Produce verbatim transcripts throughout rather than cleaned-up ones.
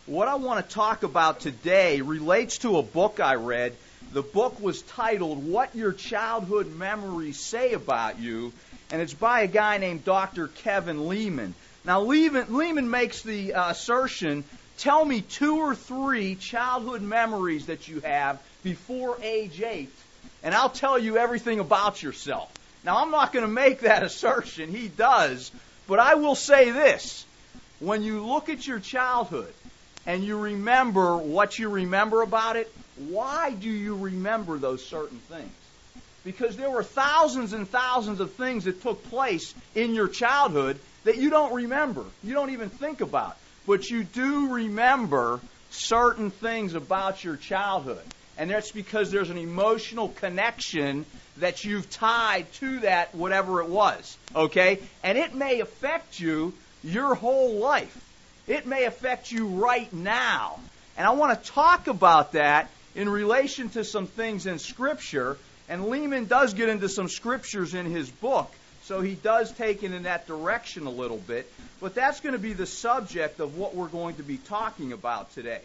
What I want to talk about today relates to a book I read. The book was titled, What Your Childhood Memories Say About You, and it's by a guy named Doctor Kevin Leman. Now, Leman, Leman makes the uh, assertion, tell me two or three childhood memories that you have before age eight, and I'll tell you everything about yourself. Now, I'm not going to make that assertion. He does. But I will say this. When you look at your childhood and you remember what you remember about it, why do you remember those certain things? Because there were thousands and thousands of things that took place in your childhood that you don't remember. You don't even think about. But you do remember certain things about your childhood. And that's because there's an emotional connection that you've tied to that, whatever it was. Okay? And it may affect you your whole life. It may affect you right now. And I want to talk about that in relation to some things in Scripture. And Leman does get into some Scriptures in his book. So he does take it in that direction a little bit. But that's going to be the subject of what we're going to be talking about today.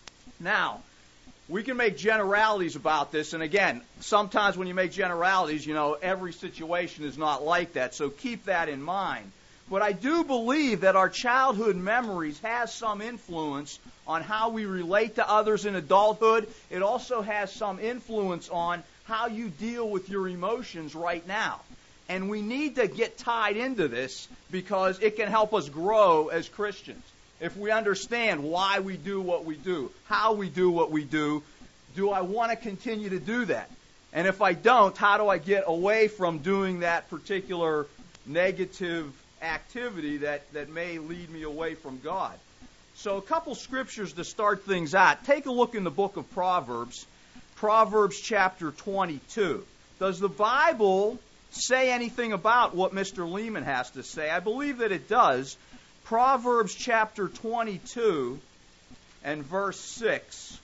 Now, we can make generalities about this. And again, sometimes when you make generalities, you know, every situation is not like that. So keep that in mind. But I do believe that our childhood memories has some influence on how we relate to others in adulthood. It also has some influence on how you deal with your emotions right now. And we need to get tied into this because it can help us grow as Christians. If we understand why we do what we do, how we do what we do, do I want to continue to do that? And if I don't, how do I get away from doing that particular negative activity that, that may lead me away from God? So a couple scriptures to start things out. Take a look in the book of Proverbs, Proverbs chapter twenty-two. Does the Bible say anything about what Mister Leman has to say? I believe that it does. Proverbs chapter twenty-two and verse six.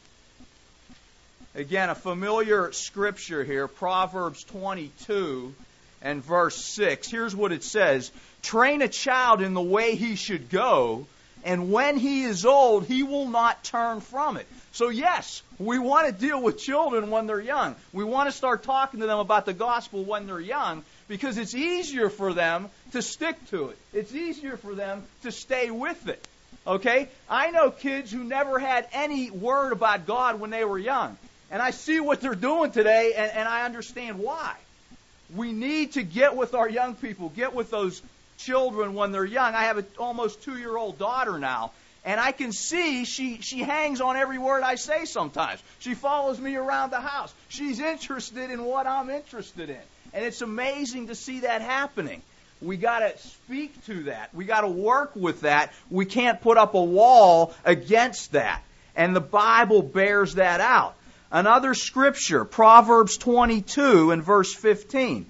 Again, a familiar scripture here, Proverbs twenty-two and verse six. Here's what it says. Train a child in the way he should go, and when he is old, he will not turn from it. So yes, we want to deal with children when they're young. We want to start talking to them about the gospel when they're young because it's easier for them to stick to it. It's easier for them to stay with it. Okay? I know kids who never had any word about God when they were young. And I see what they're doing today, and, and I understand why. We need to get with our young people, get with those children when they're young. I have an almost two-year-old daughter now, and I can see she, she hangs on every word I say sometimes. She follows me around the house. She's interested in what I'm interested in. And it's amazing to see that happening. We got to speak to that. We got to work with that. We can't put up a wall against that. And the Bible bears that out. Another scripture, Proverbs twenty-two and verse fifteen.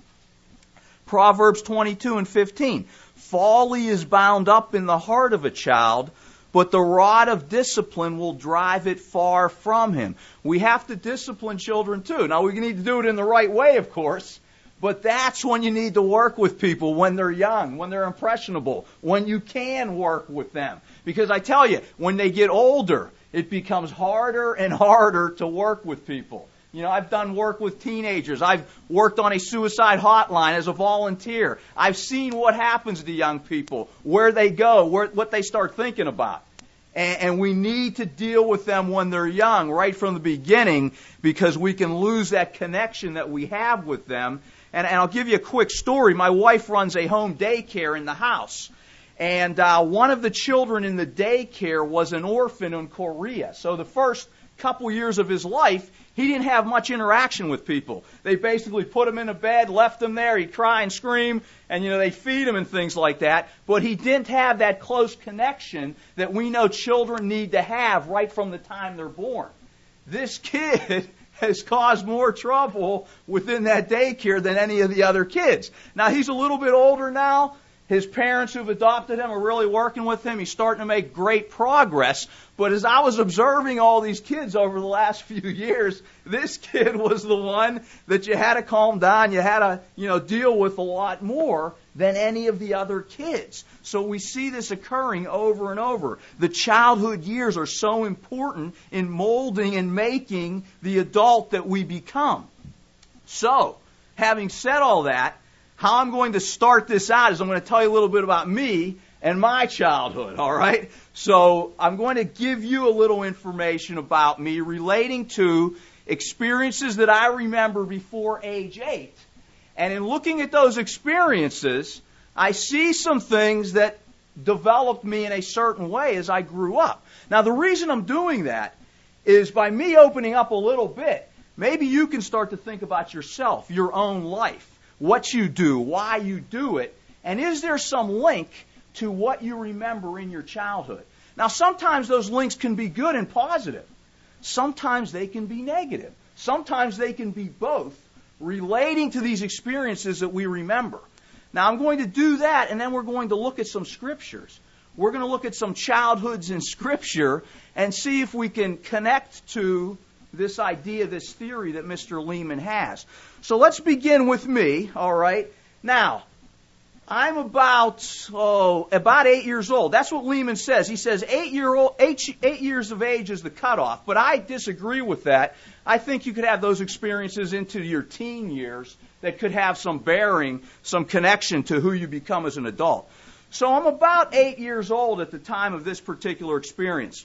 Proverbs twenty-two and fifteen. Folly is bound up in the heart of a child, but the rod of discipline will drive it far from him. We have to discipline children too. Now, we need to do it in the right way, of course, but that's when you need to work with people, when they're young, when they're impressionable, when you can work with them. Because I tell you, when they get older, it becomes harder and harder to work with people. You know, I've done work with teenagers. I've worked on a suicide hotline as a volunteer. I've seen what happens to young people, where they go, where, what they start thinking about. And, and we need to deal with them when they're young, right from the beginning, because we can lose that connection that we have with them. And, and I'll give you a quick story. My wife runs a home daycare in the house. And uh, one of the children in the daycare was an orphan in Korea. So the first couple years of his life, he didn't have much interaction with people. They basically put him in a bed, left him there, he'd cry and scream, and you know they feed him and things like that. But he didn't have that close connection that we know children need to have right from the time they're born. This kid has caused more trouble within that daycare than any of the other kids. Now, he's a little bit older now, His parents who've adopted him are really working with him. He's starting to make great progress. But as I was observing all these kids over the last few years, this kid was the one that you had to calm down. You had to, you know, deal with a lot more than any of the other kids. So we see this occurring over and over. The childhood years are so important in molding and making the adult that we become. So, having said all that, how I'm going to start this out is I'm going to tell you a little bit about me and my childhood, all right? So I'm going to give you a little information about me relating to experiences that I remember before age eight. And in looking at those experiences, I see some things that developed me in a certain way as I grew up. Now, the reason I'm doing that is by me opening up a little bit, maybe you can start to think about yourself, your own life. What you do, why you do it, and is there some link to what you remember in your childhood? Now, sometimes those links can be good and positive. Sometimes they can be negative. Sometimes they can be both, relating to these experiences that we remember. Now, I'm going to do that, and then we're going to look at some scriptures. We're going to look at some childhoods in Scripture and see if we can connect to this idea, this theory that Mister Lehman has. So let's begin with me, all right? Now, I'm about, oh, about eight years old. That's what Lehman says. He says eight, year old, eight, eight years of age is the cutoff, but I disagree with that. I think you could have those experiences into your teen years that could have some bearing, some connection to who you become as an adult. So I'm about eight years old at the time of this particular experience.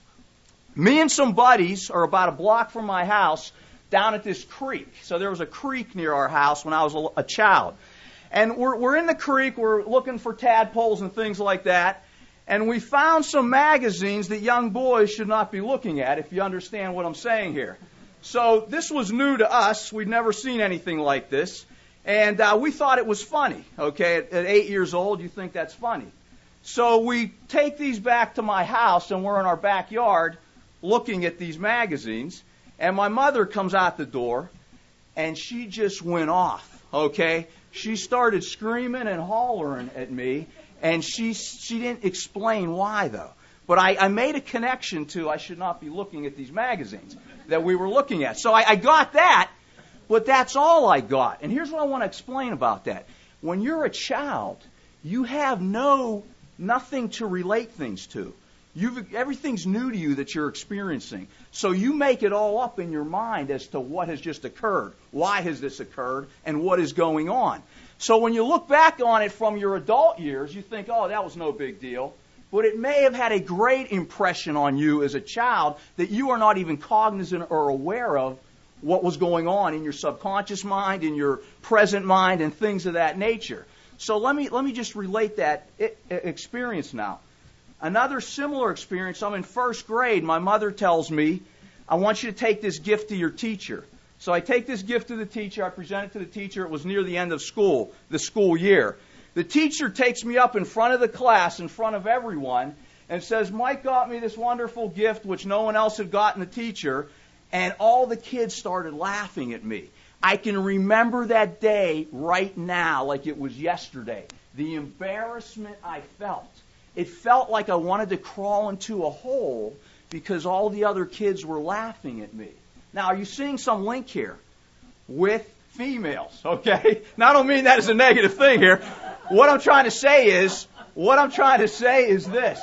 Me and some buddies are about a block from my house down at this creek. So there was a creek near our house when I was a, a child. And we're, we're in the creek, we're looking for tadpoles and things like that. And we found some magazines that young boys should not be looking at, if you understand what I'm saying here. So this was new to us. We'd never seen anything like this. And uh, we thought it was funny. Okay, at, at eight years old, you think that's funny. So we take these back to my house, and we're in our backyard looking at these magazines, and my mother comes out the door, and she just went off, okay? She started screaming and hollering at me, and she she didn't explain why, though. But I, I made a connection to I should not be looking at these magazines that we were looking at. So I, I got that, but that's all I got. And here's what I want to explain about that. When you're a child, you have no nothing to relate things to. You've, everything's new to you that you're experiencing. So you make it all up in your mind as to what has just occurred. Why has this occurred? And what is going on? So when you look back on it from your adult years, you think, oh, that was no big deal. But it may have had a great impression on you as a child that you are not even cognizant or aware of what was going on in your subconscious mind, in your present mind, and things of that nature. So let me let me just relate that experience now. Another similar experience, I'm in first grade. My mother tells me, I want you to take this gift to your teacher. So I take this gift to the teacher. I present it to the teacher. It was near the end of school, the school year. The teacher takes me up in front of the class, in front of everyone, and says, Mike got me this wonderful gift which no one else had gotten the teacher, and all the kids started laughing at me. I can remember that day right now like it was yesterday. The embarrassment I felt. It felt like I wanted to crawl into a hole because all the other kids were laughing at me. Now, are you seeing some link here with females? Okay? Now, I don't mean that as a negative thing here. What I'm trying to say is, what I'm trying to say is this.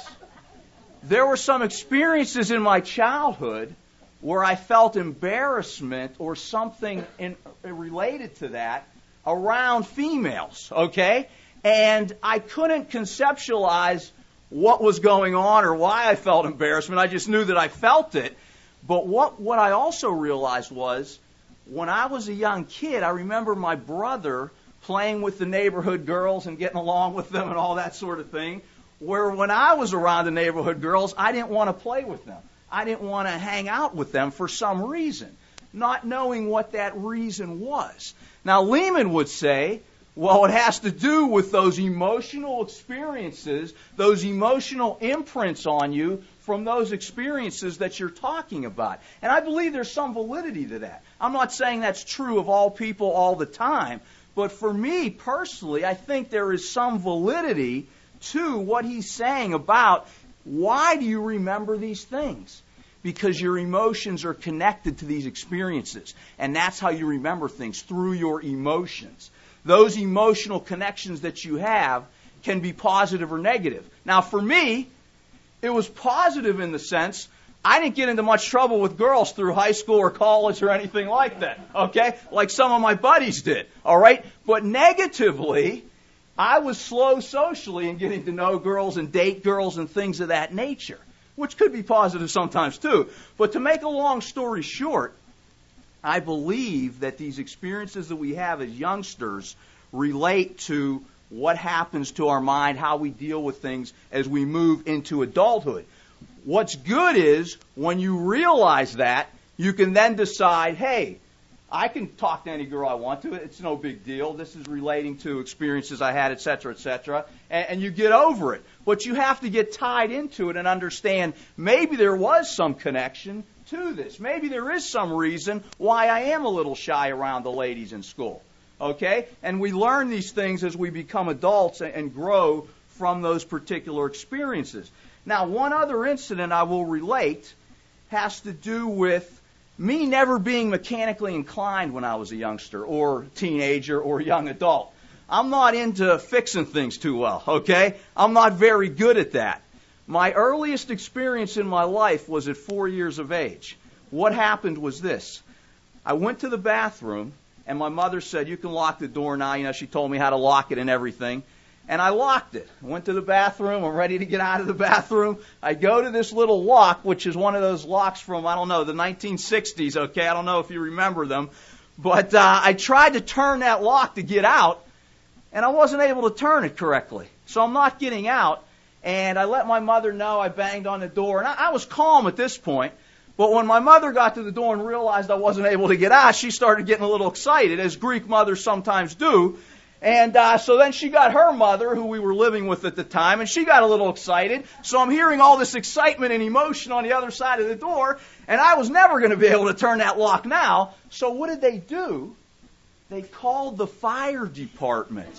There were some experiences in my childhood where I felt embarrassment or something in, related to that around females, okay? And I couldn't conceptualize what was going on or why I felt embarrassment. I just knew that I felt it. But what, what I also realized was, when I was a young kid, I remember my brother playing with the neighborhood girls and getting along with them and all that sort of thing, where when I was around the neighborhood girls, I didn't want to play with them. I didn't want to hang out with them for some reason, not knowing what that reason was. Now, Lehman would say, well, it has to do with those emotional experiences, those emotional imprints on you from those experiences that you're talking about. And I believe there's some validity to that. I'm not saying that's true of all people all the time, But for me personally, I think there is some validity to what he's saying about why do you remember these things? Because your emotions are connected to these experiences. And that's how you remember things, through your emotions. Those emotional connections that you have can be positive or negative. Now, for me, it was positive in the sense I didn't get into much trouble with girls through high school or college or anything like that, okay? Like some of my buddies did, all right? But negatively, I was slow socially in getting to know girls and date girls and things of that nature, which could be positive sometimes too. But to make a long story short, I believe that these experiences that we have as youngsters relate to what happens to our mind, how we deal with things as we move into adulthood. What's good is when you realize that, you can then decide, hey, I can talk to any girl I want to. It's no big deal. This is relating to experiences I had, et cetera, et cetera. And, and you get over it. But you have to get tied into it and understand maybe there was some connection to this. Maybe there is some reason why I am a little shy around the ladies in school. Okay? And we learn these things as we become adults and, and grow from those particular experiences. Now, one other incident I will relate has to do with me never being mechanically inclined when I was a youngster or teenager or young adult. I'm not into fixing things too well, okay? I'm not very good at that. My earliest experience in my life was at four years of age. What happened was this. I went to the bathroom, and my mother said, you can lock the door now. You know, she told me how to lock it and everything. And I locked it. I went to the bathroom. I'm ready to get out of the bathroom. I go to this little lock, which is one of those locks from, I don't know, the nineteen sixties, okay? I don't know if you remember them. But uh, I tried to turn that lock to get out, and I wasn't able to turn it correctly. So I'm not getting out. And I let my mother know. I banged on the door. And I, I was calm at this point. But when my mother got to the door and realized I wasn't able to get out, she started getting a little excited, as Greek mothers sometimes do. And uh, so then she got her mother, who we were living with at the time, and she got a little excited. So I'm hearing all this excitement and emotion on the other side of the door, and I was never going to be able to turn that lock now. So what did they do? They called the fire department.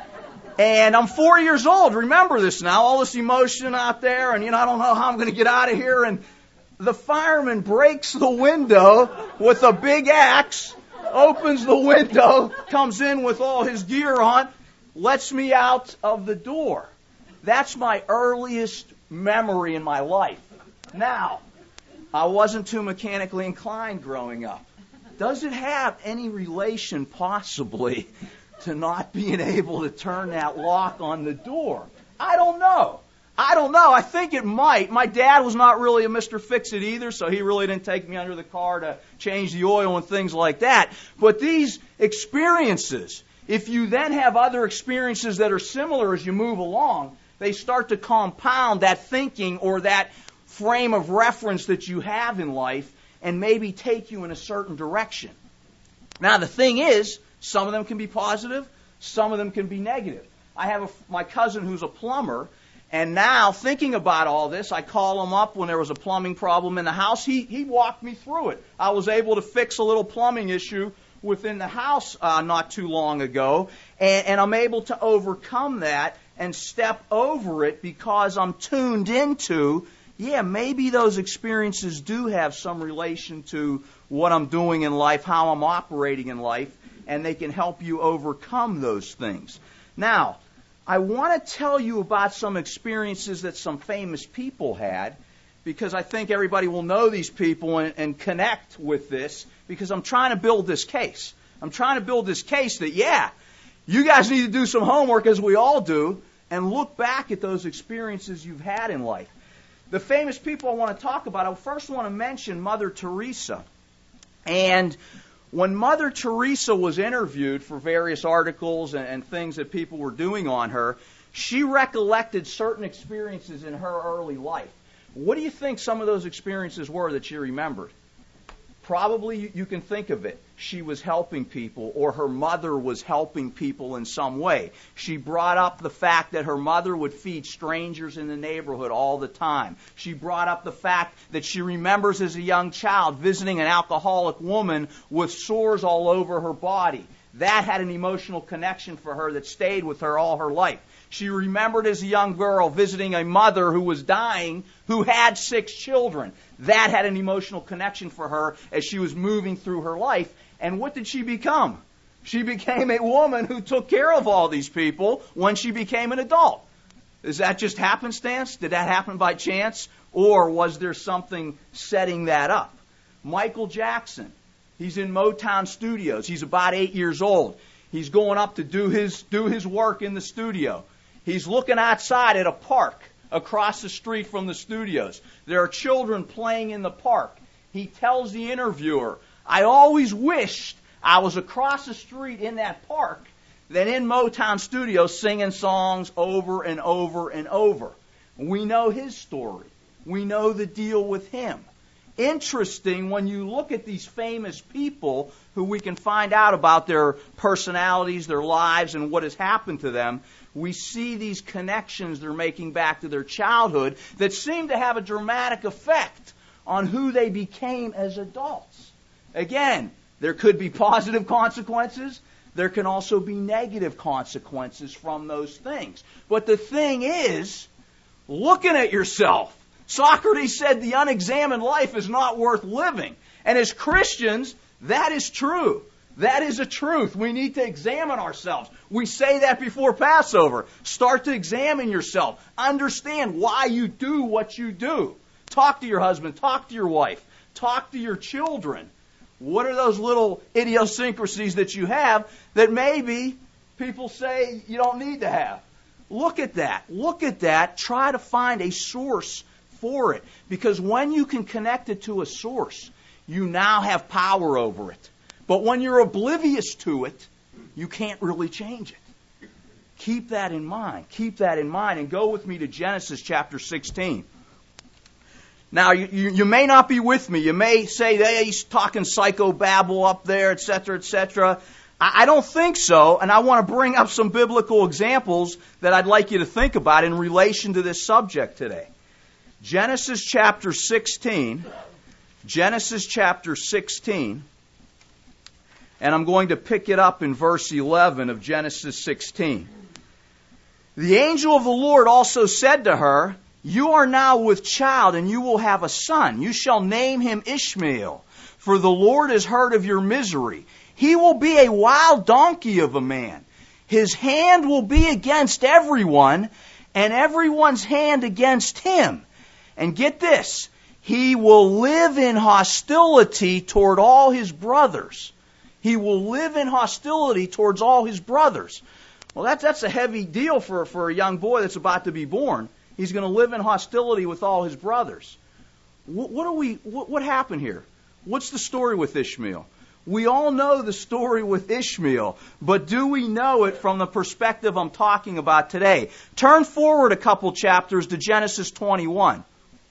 And I'm four years old. Remember this now, all this emotion out there, and, you know, I don't know how I'm going to get out of here. And the fireman breaks the window with a big axe, opens the window, comes in with all his gear on, lets me out of the door. That's my earliest memory in my life. Now, I wasn't too mechanically inclined growing up. Does it have any relation, possibly, to not being able to turn that lock on the door? I don't know. I don't know. I think it might. My dad was not really a Mister Fix-It either, so he really didn't take me under the car to change the oil and things like that. But these experiences, if you then have other experiences that are similar as you move along, they start to compound that thinking or that frame of reference that you have in life and maybe take you in a certain direction. Now, the thing is, some of them can be positive, some of them can be negative. I have a, my cousin who's a plumber. And now, thinking about all this, I call him up when there was a plumbing problem in the house. He he walked me through it. I was able to fix a little plumbing issue within the house uh, not too long ago, and, and I'm able to overcome that and step over it because I'm tuned into, yeah, maybe those experiences do have some relation to what I'm doing in life, how I'm operating in life, and they can help you overcome those things. Now, I want to tell you about some experiences that some famous people had, because I think everybody will know these people and, and connect with this, because I'm trying to build this case. I'm trying to build this case that, yeah, you guys need to do some homework, as we all do, and look back at those experiences you've had in life. The famous people I want to talk about, I first want to mention Mother Teresa. And when Mother Teresa was interviewed for various articles and, and things that people were doing on her, she recollected certain experiences in her early life. What do you think some of those experiences were that she remembered? Probably you, you can think of it. She was helping people, or her mother was helping people in some way. She brought up the fact that her mother would feed strangers in the neighborhood all the time. She brought up the fact that she remembers as a young child visiting an alcoholic woman with sores all over her body. That had an emotional connection for her that stayed with her all her life. She remembered as a young girl visiting a mother who was dying, who had six children. That had an emotional connection for her as she was moving through her life. And what did she become? She became a woman who took care of all these people when she became an adult. Is that just happenstance? Did that happen by chance? Or was there something setting that up? Michael Jackson, he's in Motown Studios. He's about eight years old. He's going up to do his do his work in the studio. He's looking outside at a park across the street from the studios. There are children playing in the park. He tells the interviewer, I always wished I was across the street in that park than in Motown Studios singing songs over and over and over. We know his story. We know the deal with him. Interesting when you look at these famous people who we can find out about their personalities, their lives, and what has happened to them, we see these connections they're making back to their childhood that seem to have a dramatic effect on who they became as adults. Again, there could be positive consequences. There can also be negative consequences from those things. But the thing is, looking at yourself. Socrates said the unexamined life is not worth living. And as Christians, that is true. That is a truth. We need to examine ourselves. We say that before Passover. Start to examine yourself. Understand why you do what you do. Talk to your husband. Talk to your wife. Talk to your children. What are those little idiosyncrasies that you have that maybe people say you don't need to have? Look at that. Look at that. Try to find a source for it. Because when you can connect it to a source, you now have power over it. But when you're oblivious to it, you can't really change it. Keep that in mind. Keep that in mind. And go with me to Genesis chapter sixteen. Now, you, you, you may not be with me. You may say, hey, he's talking psychobabble up there, et cetera, et cetera. I, I don't think so, and I want to bring up some biblical examples that I'd like you to think about in relation to this subject today. Genesis chapter sixteen. Genesis chapter sixteen. And I'm going to pick it up in verse eleven of Genesis sixteen. The angel of the Lord also said to her, you are now with child, and you will have a son. You shall name him Ishmael, for the Lord has heard of your misery. He will be a wild donkey of a man. His hand will be against everyone, and everyone's hand against him. And get this, he will live in hostility toward all his brothers. He will live in hostility towards all his brothers. Well, that's, that's a heavy deal for, for a young boy that's about to be born. He's going to live in hostility with all his brothers. What, what are we? What, what happened here? What's the story with Ishmael? We all know the story with Ishmael, but do we know it from the perspective I'm talking about today? Turn forward a couple chapters to Genesis twenty-one.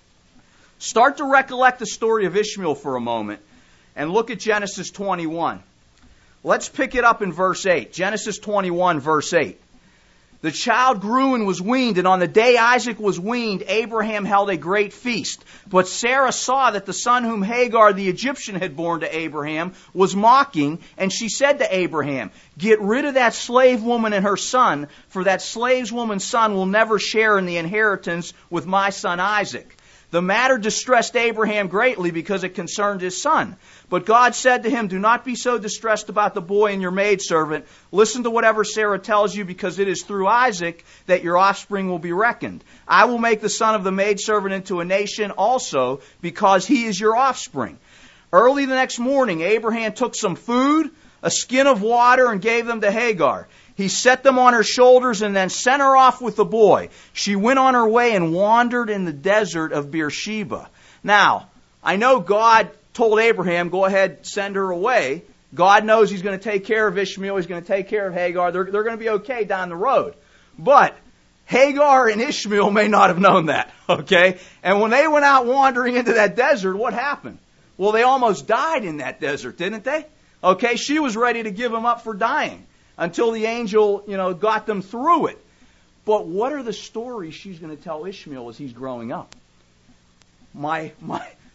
Start to recollect the story of Ishmael for a moment and look at Genesis twenty-one. Let's pick it up in verse eight. Genesis twenty-one, verse eight. The child grew and was weaned, and on the day Isaac was weaned, Abraham held a great feast. But Sarah saw that the son whom Hagar the Egyptian had borne to Abraham was mocking, and she said to Abraham, get rid of that slave woman and her son, for that slave woman's son will never share in the inheritance with my son Isaac. The matter distressed Abraham greatly because it concerned his son. But God said to him, do not be so distressed about the boy and your maidservant. Listen to whatever Sarah tells you, because it is through Isaac that your offspring will be reckoned. I will make the son of the maidservant into a nation also, because he is your offspring. Early the next morning, Abraham took some food, a skin of water, and gave them to Hagar. He set them on her shoulders and then sent her off with the boy. She went on her way and wandered in the desert of Beersheba. Now, I know God told Abraham, go ahead, send her away. God knows he's going to take care of Ishmael. He's going to take care of Hagar. They're, they're going to be okay down the road. But Hagar and Ishmael may not have known that, okay? And when they went out wandering into that desert, what happened? Well, they almost died in that desert, didn't they? Okay, she was ready to give them up for dying until the angel, you know, got them through it. But what are the stories she's going to tell Ishmael as he's growing up? My, my,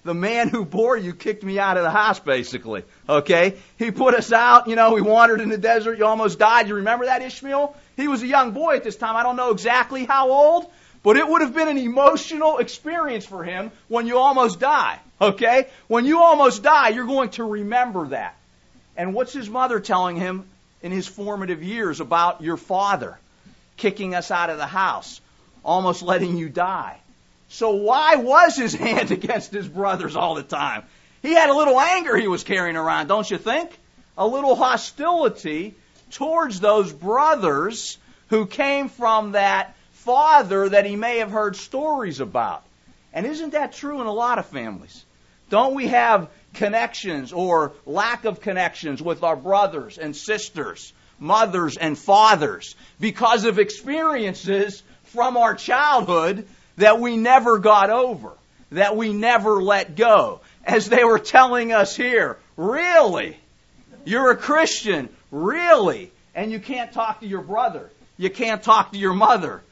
The man who bore you kicked me out of the house, basically. Okay? He put us out. You know, we wandered in the desert. You almost died. You remember that, Ishmael? He was a young boy at this time. I don't know exactly how old, but it would have been an emotional experience for him when you almost die. Okay? When you almost die, you're going to remember that. And what's his mother telling him in his formative years about your father kicking us out of the house, almost letting you die? So why was his hand against his brothers all the time? He had a little anger he was carrying around, don't you think? A little hostility towards those brothers who came from that father that he may have heard stories about. And isn't that true in a lot of families? Don't we have connections or lack of connections with our brothers and sisters, mothers and fathers, because of experiences from our childhood that we never got over, that we never let go? As they were telling us here, really? You're a Christian, really? And you can't talk to your brother. You can't talk to your mother.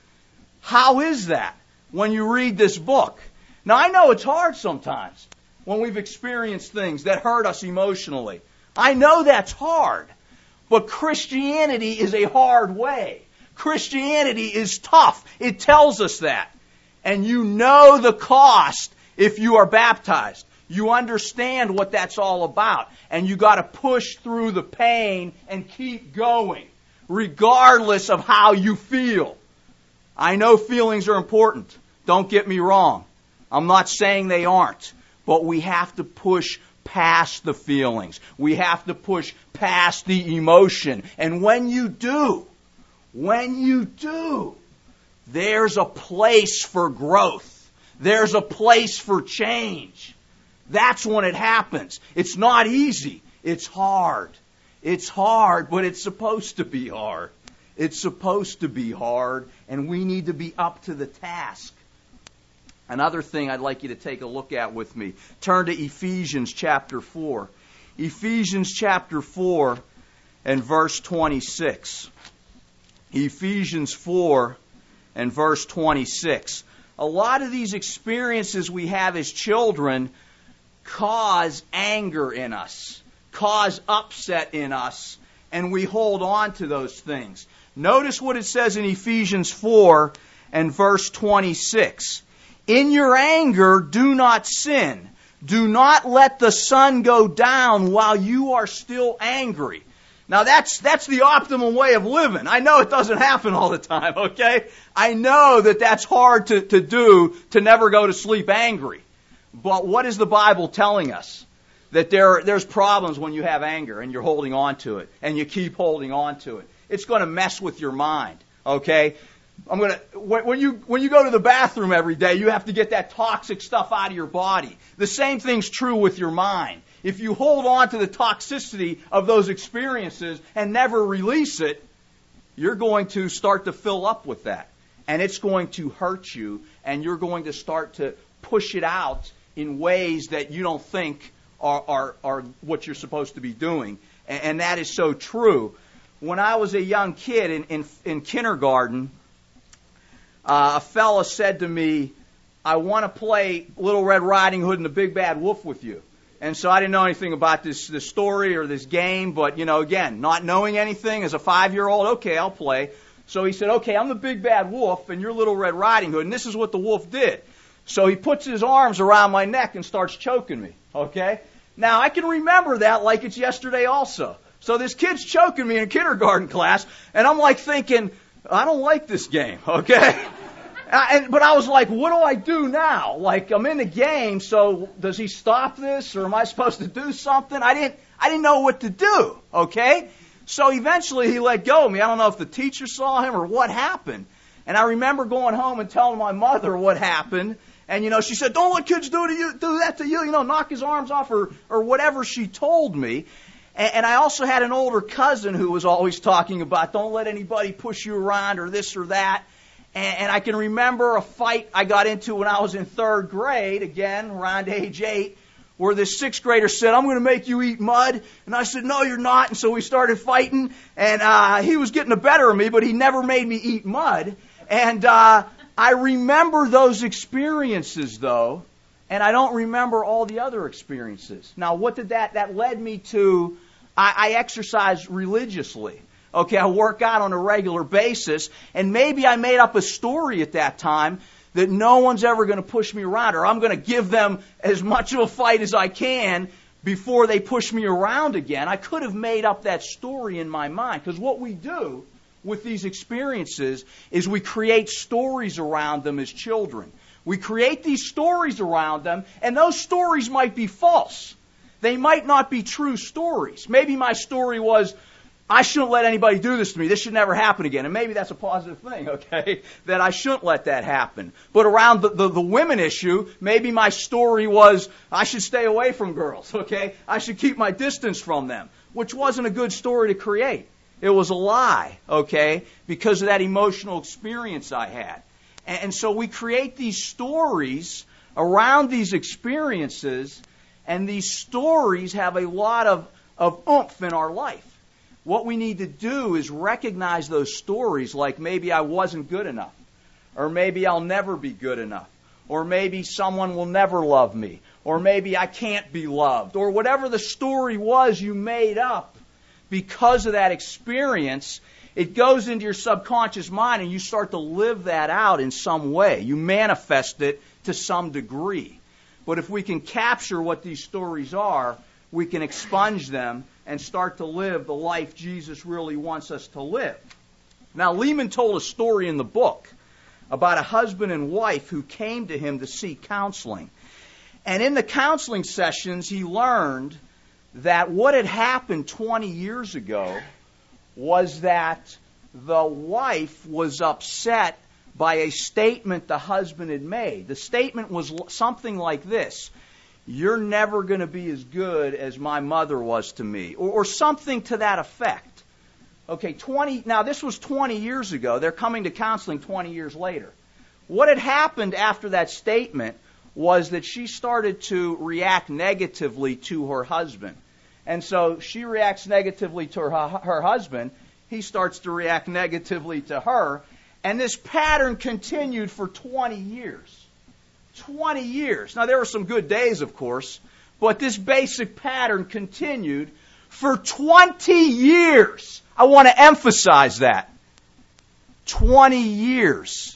How is that when you read this book? Now, I know it's hard sometimes when we've experienced things that hurt us emotionally. I know that's hard. But Christianity is a hard way. Christianity is tough. It tells us that. And you know the cost if you are baptized. You understand what that's all about. And you got to push through the pain and keep going, regardless of how you feel. I know feelings are important. Don't get me wrong. I'm not saying they aren't. But we have to push past the feelings. We have to push past the emotion. And when you do, when you do, there's a place for growth. There's a place for change. That's when it happens. It's not easy. It's hard. It's hard, but it's supposed to be hard. It's supposed to be hard, and we need to be up to the task. Another thing I'd like you to take a look at with me. Turn to Ephesians chapter four. Ephesians chapter four and verse twenty-six. Ephesians four and verse twenty-six. A lot of these experiences we have as children cause anger in us, cause upset in us, and we hold on to those things. Notice what it says in Ephesians four and verse twenty-six. In your anger, do not sin. Do not let the sun go down while you are still angry. Now that's that's the optimal way of living. I know it doesn't happen all the time, okay? I know that that's hard to, to do, to never go to sleep angry. But what is the Bible telling us? That there there's problems when you have anger and you're holding on to it, and you keep holding on to it. It's going to mess with your mind, okay? I'm going to when you when you go to the bathroom every day, you have to get that toxic stuff out of your body. The same thing's true with your mind. If you hold on to the toxicity of those experiences and never release it, you're going to start to fill up with that. And it's going to hurt you, and you're going to start to push it out in ways that you don't think are, are, are what you're supposed to be doing. And, and that is so true. When I was a young kid in, in, in kindergarten, uh, a fella said to me, I want to play Little Red Riding Hood and the Big Bad Wolf with you. And so I didn't know anything about this, this story or this game, but, you know, again, not knowing anything as a five-year-old, okay, I'll play. So he said, okay, I'm the Big Bad Wolf and you're Little Red Riding Hood, and this is what the wolf did. So he puts his arms around my neck and starts choking me, okay? Now, I can remember that like it's yesterday also. So this kid's choking me in kindergarten class, and I'm like thinking, I don't like this game, okay? And, but I was like, what do I do now? Like, I'm in the game, so does he stop this, or am I supposed to do something? I didn't, I didn't know what to do, okay? So eventually he let go of me. I don't know if the teacher saw him or what happened. And I remember going home and telling my mother what happened. And, you know, she said, don't let kids do to you, do that to you, you know, knock his arms off or, or whatever she told me. And, and I also had an older cousin who was always talking about don't let anybody push you around or this or that. And, and I can remember a fight I got into when I was in third grade, again, around age eight, where this sixth grader said, I'm going to make you eat mud. And I said, no, you're not. And so we started fighting. And uh, he was getting the better of me, but he never made me eat mud. And uh, I remember those experiences, though, and I don't remember all the other experiences. Now, what did that, that led me to, I, I exercise religiously. Okay, I work out on a regular basis, and maybe I made up a story at that time that no one's ever going to push me around, or I'm going to give them as much of a fight as I can before they push me around again. I could have made up that story in my mind, because what we do with these experiences is we create stories around them as children. We create these stories around them, and those stories might be false. They might not be true stories. Maybe my story was, I shouldn't let anybody do this to me. This should never happen again. And maybe that's a positive thing, okay, that I shouldn't let that happen. But around the, the, the women issue, maybe my story was, I should stay away from girls, okay? I should keep my distance from them, which wasn't a good story to create. It was a lie, okay, because of that emotional experience I had. And, and so we create these stories around these experiences, and these stories have a lot of, of oomph in our life. What we need to do is recognize those stories, like maybe I wasn't good enough, or maybe I'll never be good enough, or maybe someone will never love me, or maybe I can't be loved, or whatever the story was you made up because of that experience. It goes into your subconscious mind, and you start to live that out in some way. You manifest it to some degree. But if we can capture what these stories are, we can expunge them and start to live the life Jesus really wants us to live. Now, Lehman told a story in the book about a husband and wife who came to him to seek counseling. And in the counseling sessions, he learned that what had happened twenty years ago was that the wife was upset by a statement the husband had made. The statement was something like this: you're never going to be as good as my mother was to me, or, or something to that effect. Okay, twenty. Now, this was twenty years ago. They're coming to counseling twenty years later. What had happened after that statement was that she started to react negatively to her husband. And so she reacts negatively to her, her husband. He starts to react negatively to her. And this pattern continued for twenty years. twenty years. Now, there were some good days, of course, but this basic pattern continued for twenty years. I want to emphasize that. twenty years.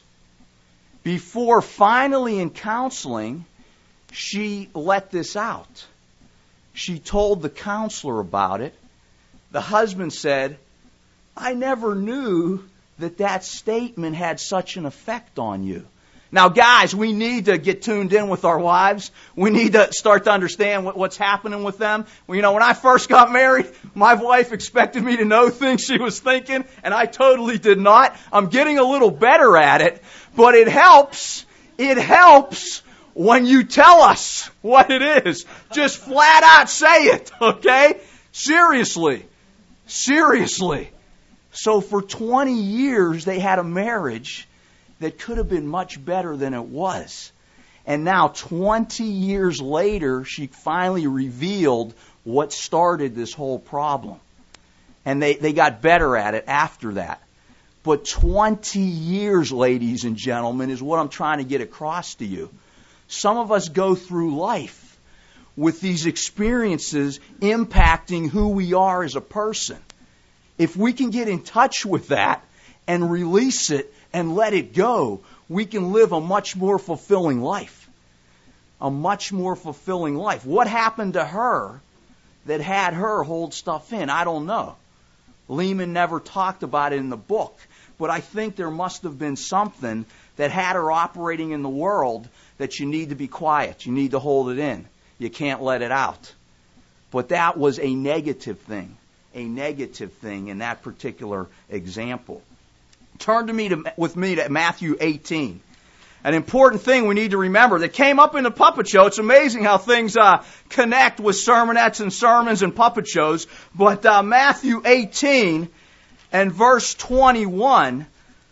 Before finally in counseling, she let this out. She told the counselor about it. The husband said, I never knew that that statement had such an effect on you. Now, guys, we need to get tuned in with our wives. We need to start to understand what, what's happening with them. Well, you know, when I first got married, my wife expected me to know things she was thinking, and I totally did not. I'm getting a little better at it, but it helps. It helps when you tell us what it is. Just flat out say it, okay? Seriously. Seriously. So for twenty years, they had a marriage that could have been much better than it was. And now, twenty years later, she finally revealed what started this whole problem. And they, they got better at it after that. But twenty years, ladies and gentlemen, is what I'm trying to get across to you. Some of us go through life with these experiences impacting who we are as a person. If we can get in touch with that and release it and let it go, we can live a much more fulfilling life. A much more fulfilling life. What happened to her that had her hold stuff in? I don't know. Lehman never talked about it in the book, but I think there must have been something that had her operating in the world that you need to be quiet. You need to hold it in. You can't let it out. But that was a negative thing. A negative thing in that particular example. Turn to me to, with me to Matthew eighteen. An important thing we need to remember that came up in the puppet show. It's amazing how things uh, connect with sermonettes and sermons and puppet shows. But uh, Matthew eighteen and verse twenty-one,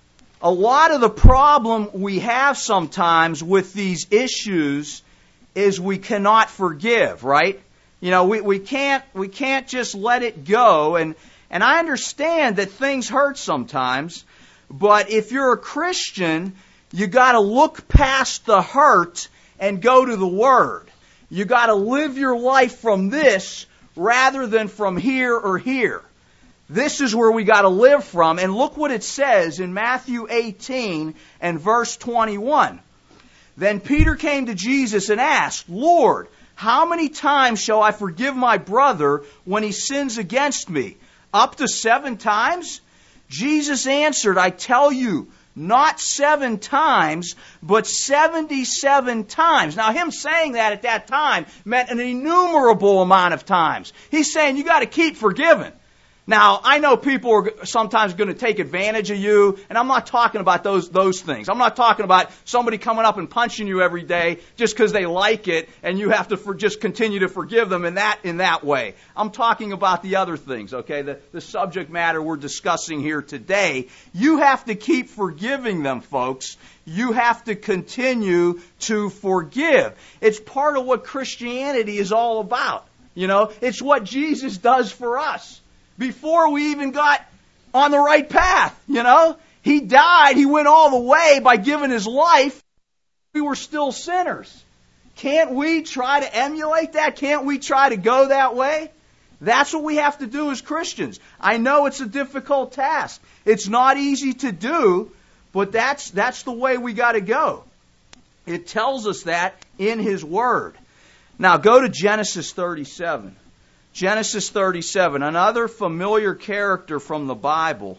a lot of the problem we have sometimes with these issues is we cannot forgive, right? You know, we, we can't we can't just let it go. And, and I understand that things hurt sometimes. But if you're a Christian, you got to look past the hurt and go to the Word. You got to live your life from this rather than from here or here. This is where we got to live from. And look what it says in Matthew eighteen and verse twenty-one. Then Peter came to Jesus and asked, Lord, how many times shall I forgive my brother when he sins against me? Up to seven times? Jesus answered, I tell you, not seven times, but seventy-seven times. Now, him saying that at that time meant an innumerable amount of times. He's saying you got to keep forgiving. Now, I know people are sometimes going to take advantage of you, and I'm not talking about those those things. I'm not talking about somebody coming up and punching you every day just because they like it, and you have to for, just continue to forgive them in that in that way. I'm talking about the other things, okay, the, the subject matter we're discussing here today. You have to keep forgiving them, folks. You have to continue to forgive. It's part of what Christianity is all about. You know, it's what Jesus does for us. Before we even got on the right path, you know. He died, He went all the way by giving His life. We were still sinners. Can't we try to emulate that? Can't we try to go that way? That's what we have to do as Christians. I know it's a difficult task. It's not easy to do, but that's that's the way we got to go. It tells us that in His Word. Now go to Genesis thirty-seven. Genesis thirty-seven, another familiar character from the Bible.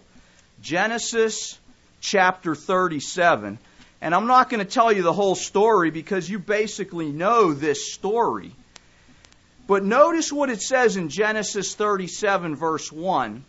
Genesis chapter thirty-seven. And I'm not going to tell you the whole story because you basically know this story. But notice what it says in Genesis thirty-seven, verse one.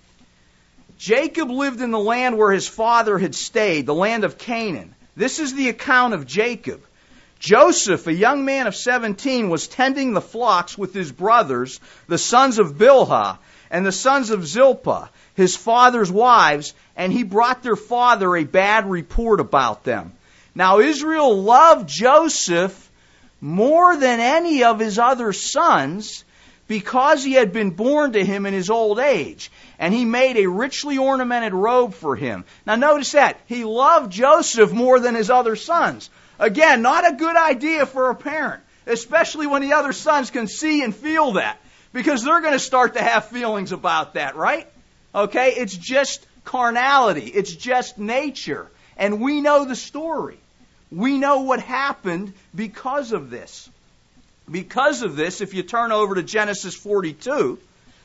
Jacob lived in the land where his father had stayed, the land of Canaan. This is the account of Jacob. Joseph, a young man of seventeen, was tending the flocks with his brothers, the sons of Bilhah, and the sons of Zilpah, his father's wives, and he brought their father a bad report about them. Now Israel loved Joseph more than any of his other sons because he had been born to him in his old age, and he made a richly ornamented robe for him. Now notice that. He loved Joseph more than his other sons. Again, not a good idea for a parent, especially when the other sons can see and feel that, because they're going to start to have feelings about that, right? Okay, it's just carnality. It's just nature. And we know the story. We know what happened because of this. Because of this, if you turn over to Genesis forty-two,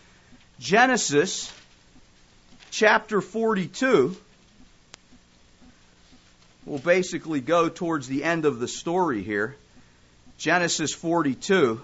Genesis chapter forty-two, we'll basically go towards the end of the story here. Genesis forty-two.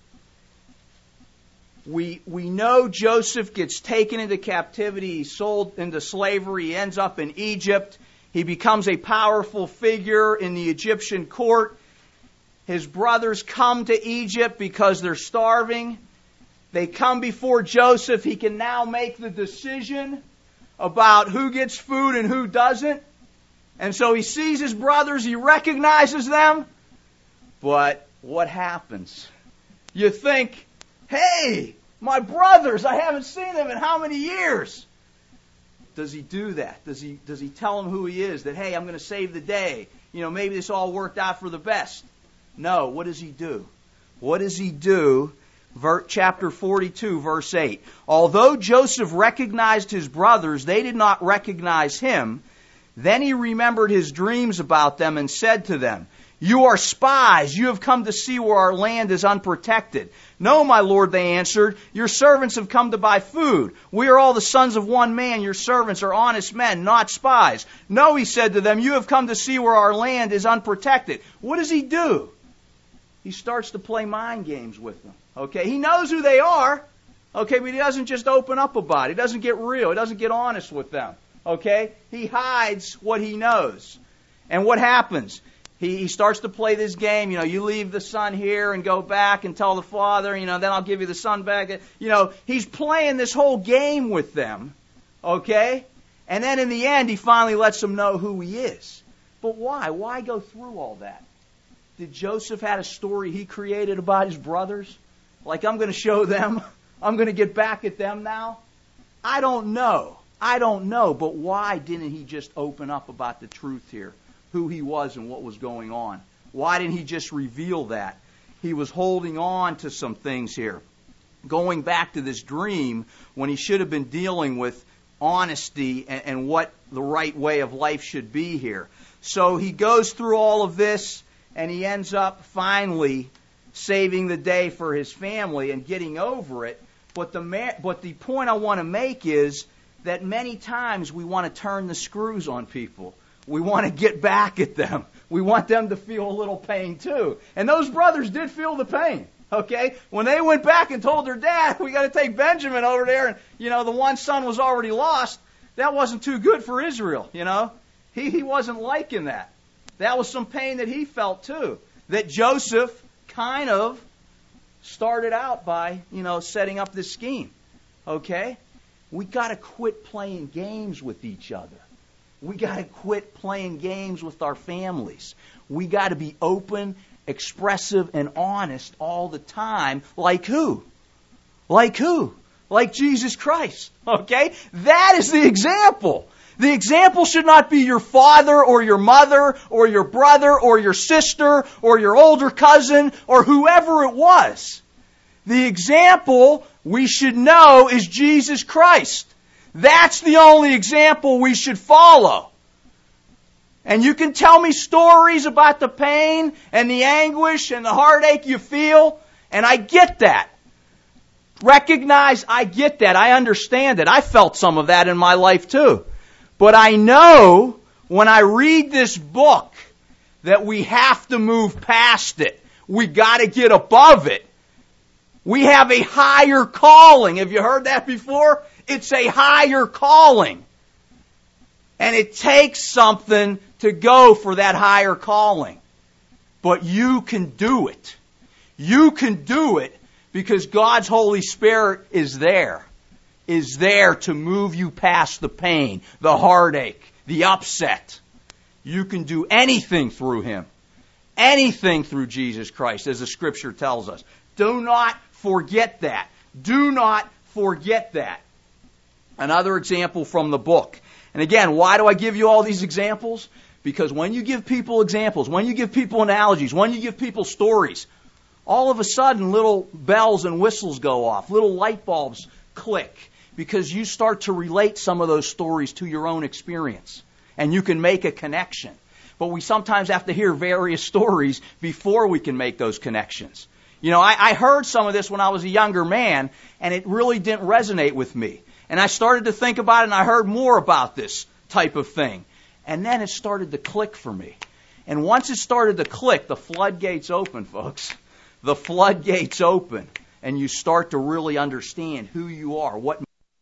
We we know Joseph gets taken into captivity. He's sold into slavery. He ends up in Egypt. He becomes a powerful figure in the Egyptian court. His brothers come to Egypt because they're starving. They come before Joseph. He can now make the decision about who gets food and who doesn't. And so he sees his brothers, he recognizes them. But what happens? You think, hey, my brothers, I haven't seen them in how many years? Does he do that? Does he does he tell them who he is? That, hey, I'm going to save the day. You know, maybe this all worked out for the best. No, what does he do? What does he do? Ver, chapter forty-two, verse eight. Although Joseph recognized his brothers, they did not recognize him. Then he remembered his dreams about them and said to them, You are spies. You have come to see where our land is unprotected. No, my lord, they answered. Your servants have come to buy food. We are all the sons of one man. Your servants are honest men, not spies. No, he said to them, you have come to see where our land is unprotected. What does he do? He starts to play mind games with them. Okay, he knows who they are. Okay, but he doesn't just open up about it. He doesn't get real. He doesn't get honest with them. Okay, he hides what he knows. And what happens? He, he starts to play this game. You know, you leave the son here and go back and tell the father, you know, then I'll give you the son back. You know, he's playing this whole game with them. Okay? And then in the end, he finally lets them know who he is. But why? Why go through all that? Did Joseph have a story he created about his brothers? Like, I'm going to show them. I'm going to get back at them now? I don't know. I don't know. But why didn't he just open up about the truth here? Who he was and what was going on. Why didn't he just reveal that? He was holding on to some things here. Going back to this dream when he should have been dealing with honesty and, and what the right way of life should be here. So he goes through all of this, and he ends up finally saving the day for his family and getting over it. But the ma- but the point I want to make is that many times we want to turn the screws on people. We want to get back at them. We want them to feel a little pain too. And those brothers did feel the pain. Okay? When they went back and told their dad, we got to take Benjamin over there, and, you know, the one son was already lost, that wasn't too good for Israel, you know? He, he wasn't liking that. That was some pain that he felt too. That Joseph kind of started out by, you know, setting up this scheme. Okay? We got to quit playing games with each other. We got to quit playing games with our families. We got to be open, expressive, and honest all the time. Like who? Like who? Like Jesus Christ. Okay? That is the example. The example should not be your father or your mother or your brother or your sister or your older cousin or whoever it was. The example we should know is Jesus Christ. That's the only example we should follow. And you can tell me stories about the pain and the anguish and the heartache you feel, and I get that. Recognize I get that. I understand it. I felt some of that in my life too. But I know when I read this book that we have to move past it. We got to get above it. We have a higher calling. Have you heard that before? It's a higher calling. And it takes something to go for that higher calling. But you can do it. You can do it because God's Holy Spirit is there. Is there to move you past the pain, the heartache, the upset. You can do anything through Him. Anything through Jesus Christ, as the Scripture tells us. Do not forget that. Do not forget that. Another example from the book. And again, why do I give you all these examples? Because when you give people examples, when you give people analogies, when you give people stories, all of a sudden little bells and whistles go off, little light bulbs click, because you start to relate some of those stories to your own experience. And you can make a connection. But we sometimes have to hear various stories before we can make those connections. You know, I, I heard some of this when I was a younger man, and it really didn't resonate with me. And I started to think about it, and I heard more about this type of thing. And then it started to click for me. And once it started to click, the floodgates open, folks. The floodgates open. And you start to really understand who you are. What.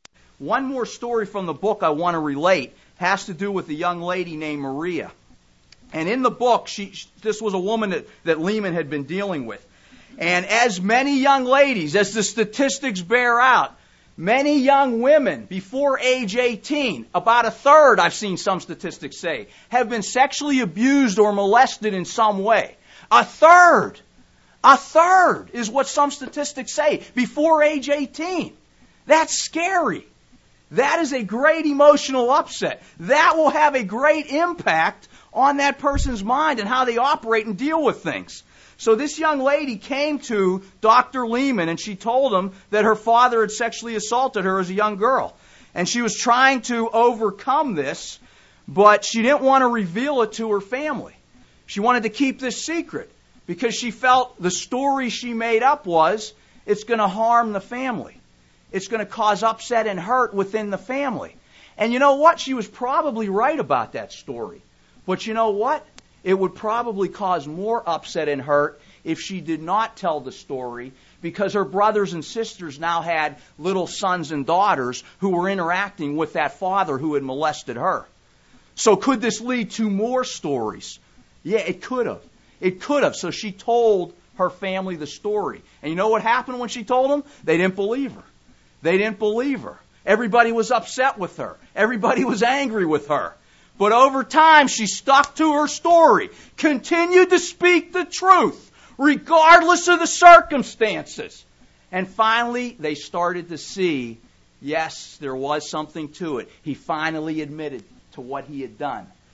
One more story from the book I want to relate has to do with a young lady named Maria. And in the book, she, this was a woman that, that Lehman had been dealing with. And as many young ladies, as the statistics bear out, many young women before age eighteen, about a third, I've seen some statistics say, have been sexually abused or molested in some way. A third. A third is what some statistics say before age eighteen. That's scary. That is a great emotional upset. That will have a great impact on that person's mind and how they operate and deal with things. So this young lady came to Doctor Lehman and she told him that her father had sexually assaulted her as a young girl. And she was trying to overcome this, but she didn't want to reveal it to her family. She wanted to keep this secret because she felt the story she made up was it's going to harm the family. It's going to cause upset and hurt within the family. And you know what? She was probably right about that story. But you know what? It would probably cause more upset and hurt if she did not tell the story, because her brothers and sisters now had little sons and daughters who were interacting with that father who had molested her. So could this lead to more stories? Yeah, it could have. It could have. So she told her family the story. And you know what happened when she told them? They didn't believe her. They didn't believe her. Everybody was upset with her. Everybody was angry with her. But over time, she stuck to her story, continued to speak the truth, regardless of the circumstances. And finally, they started to see, yes, there was something to it. He finally admitted to what he had done.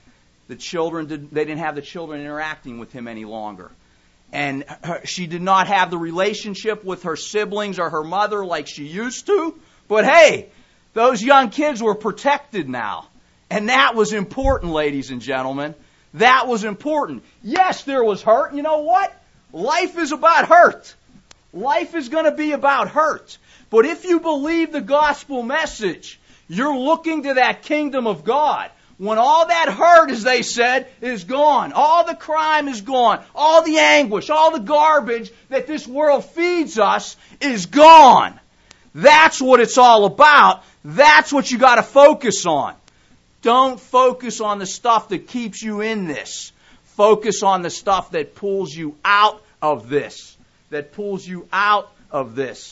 The children did, they didn't have the children interacting with him any longer. And her, she did not have the relationship with her siblings or her mother like she used to. But hey, those young kids were protected now. And that was important, ladies and gentlemen. That was important. Yes, there was hurt. You know what? Life is about hurt. Life is going to be about hurt. But if you believe the gospel message, you're looking to that kingdom of God. When all that hurt, as they said, is gone, all the crime is gone, all the anguish, all the garbage that this world feeds us is gone. That's what it's all about. That's what you got to focus on. Don't focus on the stuff that keeps you in this. Focus on the stuff that pulls you out of this. That pulls you out of this.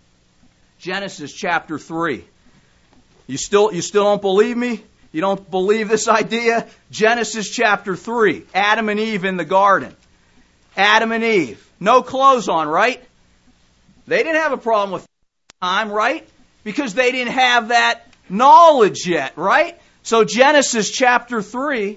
Genesis chapter three. You still, you still don't believe me? You don't believe this idea? Genesis chapter three. Adam and Eve in the garden. Adam and Eve. No clothes on, right? They didn't have a problem with time, right? Because they didn't have that knowledge yet, right? So Genesis chapter three,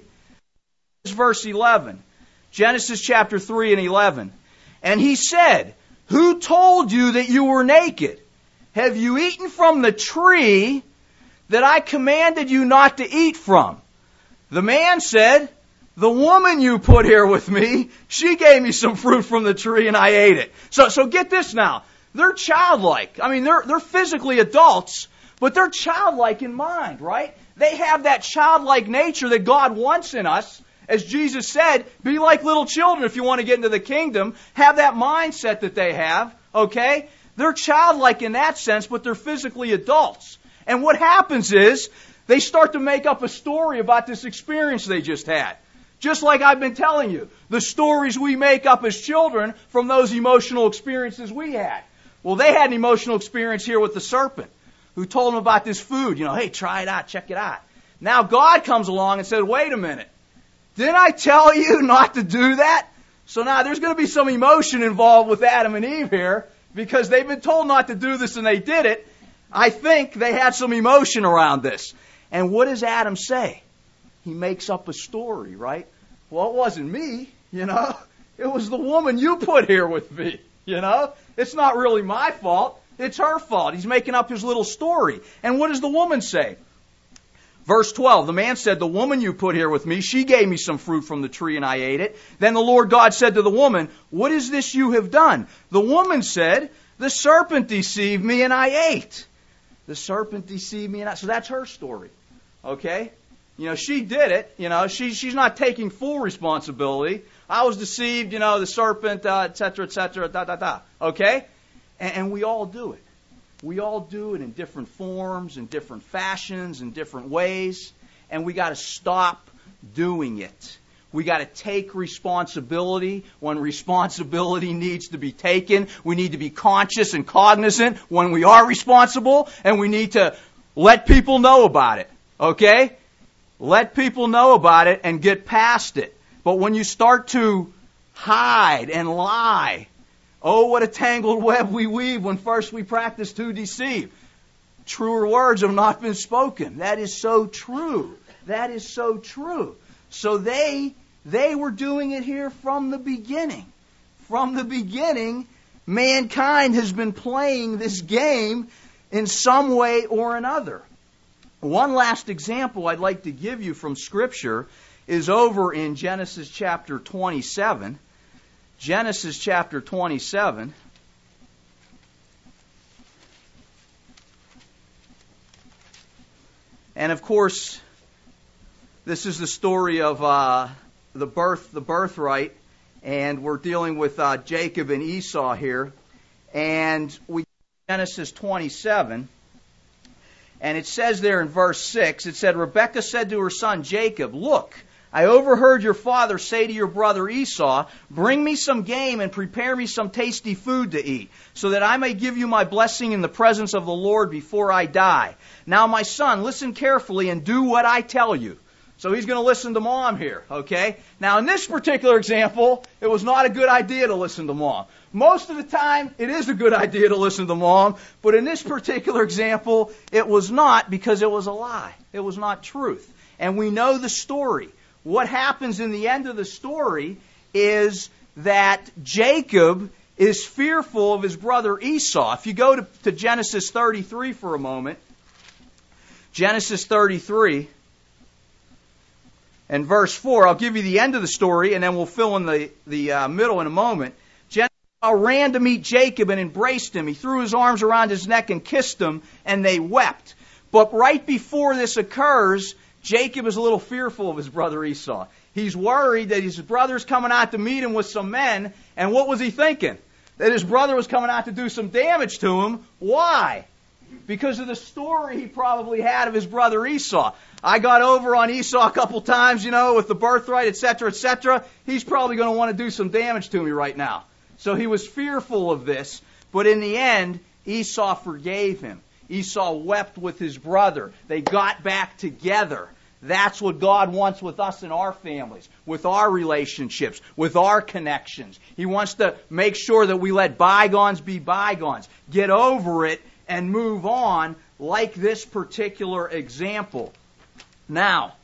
verse eleven. Genesis chapter three and eleven. And he said, "Who told you that you were naked? Have you eaten from the tree that I commanded you not to eat from?" The man said, "The woman you put here with me, she gave me some fruit from the tree and I ate it." So, so get this now. They're childlike. I mean, they're, they're physically adults, but they're childlike in mind, right? They have that childlike nature that God wants in us. As Jesus said, be like little children if you want to get into the kingdom. Have that mindset that they have, okay? They're childlike in that sense, but they're physically adults. And what happens is, they start to make up a story about this experience they just had. Just like I've been telling you, the stories we make up as children from those emotional experiences we had. Well, they had an emotional experience here with the serpent, who told them about this food. You know, hey, try it out, check it out. Now God comes along and said, wait a minute. Didn't I tell you not to do that? So now there's going to be some emotion involved with Adam and Eve here, because they've been told not to do this and they did it. I think they had some emotion around this. And what does Adam say? He makes up a story, right? Well, it wasn't me, you know. It was the woman you put here with me, you know. It's not really my fault. It's her fault. He's making up his little story. And what does the woman say? Verse twelve, the man said, "The woman you put here with me, she gave me some fruit from the tree and I ate it." Then the Lord God said to the woman, "What is this you have done?" The woman said, "The serpent deceived me and I ate." The serpent deceived me and I... So that's her story. Okay? You know, she did it. You know, she, she's not taking full responsibility. I was deceived, you know, the serpent, uh, et cetera, et cetera, da, da, da. Okay? And, and we all do it. We all do it in different forms, in different fashions, in different ways. And we got to stop doing it. We got to take responsibility when responsibility needs to be taken. We need to be conscious and cognizant when we are responsible. And we need to let people know about it. Okay? Let people know about it and get past it. But when you start to hide and lie, oh, what a tangled web we weave when first we practice to deceive. Truer words have not been spoken. That is so true. That is so true. So they, they were doing it here from the beginning. From the beginning, mankind has been playing this game in some way or another. One last example I'd like to give you from Scripture is over in Genesis chapter twenty-seven. Genesis chapter twenty-seven. And of course, this is the story of uh, the birth, the birthright, and we're dealing with uh, Jacob and Esau here. And we Genesis twenty-seven, and it says there in verse six, it said, Rebekah said to her son Jacob, "Look, I overheard your father say to your brother Esau, 'Bring me some game and prepare me some tasty food to eat, so that I may give you my blessing in the presence of the Lord before I die. Now, my son, listen carefully and do what I tell you.'" So he's going to listen to mom here, okay? Now, in this particular example, it was not a good idea to listen to mom. Most of the time, it is a good idea to listen to mom, but in this particular example, it was not, because it was a lie. It was not truth. And we know the story. what happens in the end of the story is that Jacob is fearful of his brother Esau. If you go to, to Genesis thirty-three for a moment, Genesis thirty-three and verse four, I'll give you the end of the story and then we'll fill in the, the uh, middle in a moment. Esau ran to meet Jacob and embraced him. He threw his arms around his neck and kissed him, and they wept. But right before this occurs, Jacob is a little fearful of his brother Esau. He's worried that his brother's coming out to meet him with some men, and what was he thinking? That his brother was coming out to do some damage to him. Why? Because of the story he probably had of his brother Esau. I got over on Esau a couple times, you know, with the birthright, et cetera, et cetera. He's probably going to want to do some damage to me right now. So he was fearful of this, but in the end, Esau forgave him. Esau wept with his brother. They got back together. That's what God wants with us in our families, with our relationships, with our connections. He wants to make sure that we let bygones be bygones, get over it, and move on, like this particular example. Now,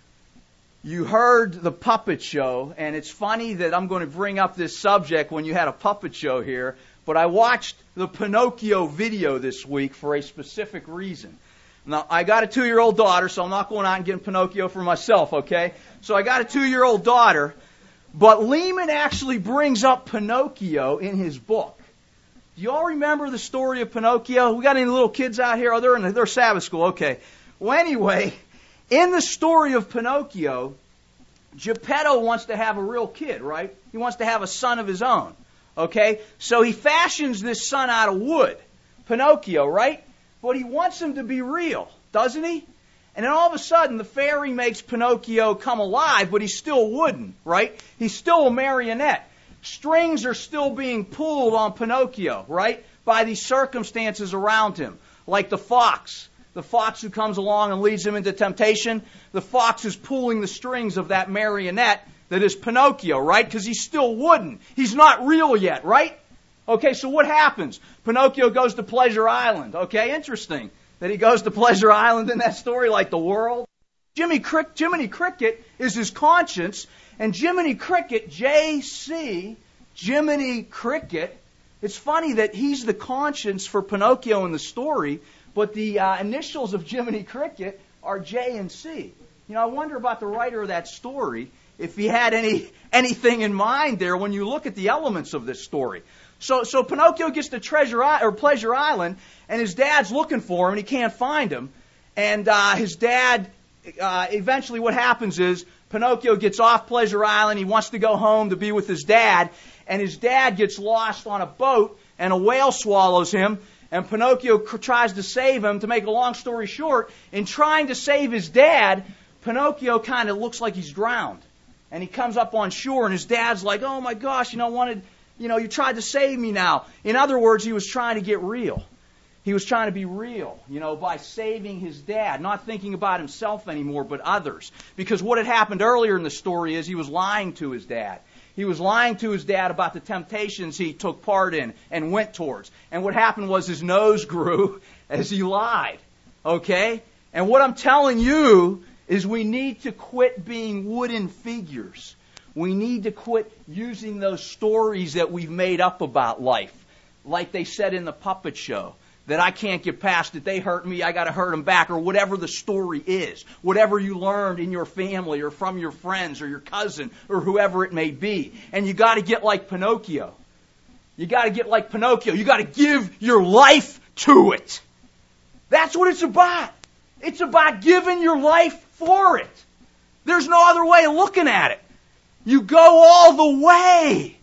you heard the puppet show, and it's funny that I'm going to bring up this subject when you had a puppet show here, but I watched the Pinocchio video this week for a specific reason. Now, I got a two-year-old daughter, so I'm not going out and getting Pinocchio for myself, okay? So I got a two-year-old daughter, but Lehman actually brings up Pinocchio in his book. Do you all remember the story of Pinocchio? We got any little kids out here? Oh, they're in their Sabbath school, okay. Well, anyway, in the story of Pinocchio, Geppetto wants to have a real kid, right? He wants to have a son of his own, okay? So he fashions this son out of wood, Pinocchio, right? But he wants him to be real, doesn't he? And then all of a sudden, the fairy makes Pinocchio come alive, but he's still wooden, right? He's still a marionette. Strings are still being pulled on Pinocchio, right? By these circumstances around him, like the fox. The fox who comes along and leads him into temptation, the fox is pulling the strings of that marionette that is Pinocchio, right? Because he's still wooden. He's not real yet, right? Okay, so what happens? Pinocchio goes to Pleasure Island. Okay, interesting that he goes to Pleasure Island in that story, like the world. Jimmy Crick, Jiminy Cricket is his conscience, and Jiminy Cricket, J C, Jiminy Cricket, it's funny that he's the conscience for Pinocchio in the story, but the uh, initials of Jiminy Cricket are J and C. You know, I wonder about the writer of that story, if he had any anything in mind there when you look at the elements of this story. So, so Pinocchio gets to Treasure I- or Pleasure Island, and his dad's looking for him, and he can't find him. And uh, his dad, uh, eventually what happens is Pinocchio gets off Pleasure Island. He wants to go home to be with his dad, and his dad gets lost on a boat, and a whale swallows him. And Pinocchio tries to save him. To make a long story short, in trying to save his dad, Pinocchio kind of looks like he's drowned. And he comes up on shore, and his dad's like, "Oh my gosh, you know, wanted, you know, you tried to save me now." In other words, he was trying to get real. He was trying to be real, you know, by saving his dad, not thinking about himself anymore, but others. Because what had happened earlier in the story is he was lying to his dad. He was lying to his dad about the temptations he took part in and went towards. And what happened was his nose grew as he lied. Okay? And what I'm telling you is we need to quit being wooden figures. We need to quit using those stories that we've made up about life. Like they said in the puppet show. That I can't get past it. They hurt me, I got to hurt them back, or whatever the story is. Whatever you learned in your family or from your friends or your cousin or whoever it may be. And you got to get like Pinocchio. You got to get like Pinocchio. You got to give your life to it. That's what it's about. It's about giving your life for it. There's no other way of looking at it. You go all the way.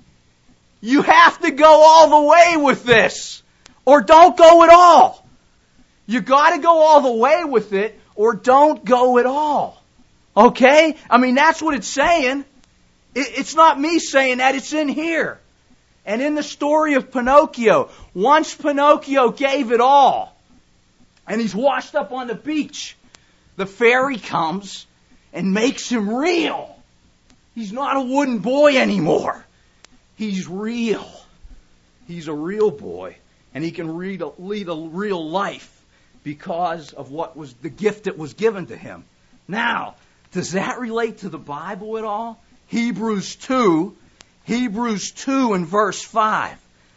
You have to go all the way with this. Or don't go at all. You got to go all the way with it, or don't go at all. Okay? I mean, that's what it's saying. It, it's not me saying that. It's in here. And in the story of Pinocchio, once Pinocchio gave it all, and he's washed up on the beach, the fairy comes and makes him real. He's not a wooden boy anymore. He's real. He's a real boy. And he can lead a, lead a real life because of what was the gift that was given to him. Now, Does that relate to the Bible at all? Hebrews two, Hebrews two and verse five.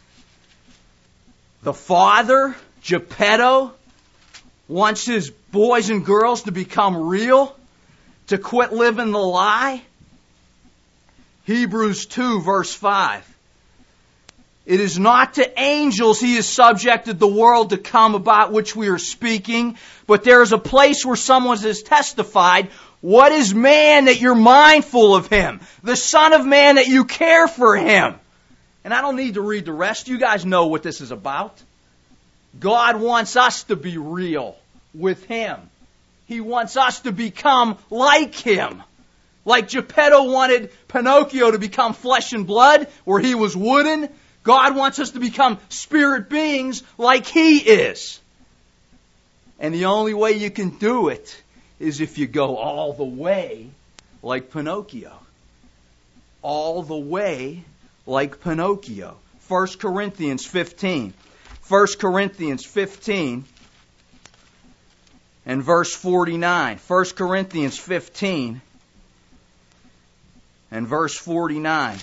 The father, Geppetto, wants his boys and girls to become real, to quit living the lie. Hebrews two verse five. It is not to angels he has subjected the world to come about which we are speaking, but there is a place where someone has testified, what is man that you're mindful of him? The Son of Man that you care for him. And I don't need to read the rest. You guys know what this is about. God wants us to be real with him. He wants us to become like him. Like Geppetto wanted Pinocchio to become flesh and blood, where he was wooden. God wants us to become spirit beings like he is. And the only way you can do it is if you go all the way like Pinocchio. All the way like Pinocchio. First Corinthians fifteen. First Corinthians fifteen and verse forty-nine. First Corinthians fifteen and verse forty-nine.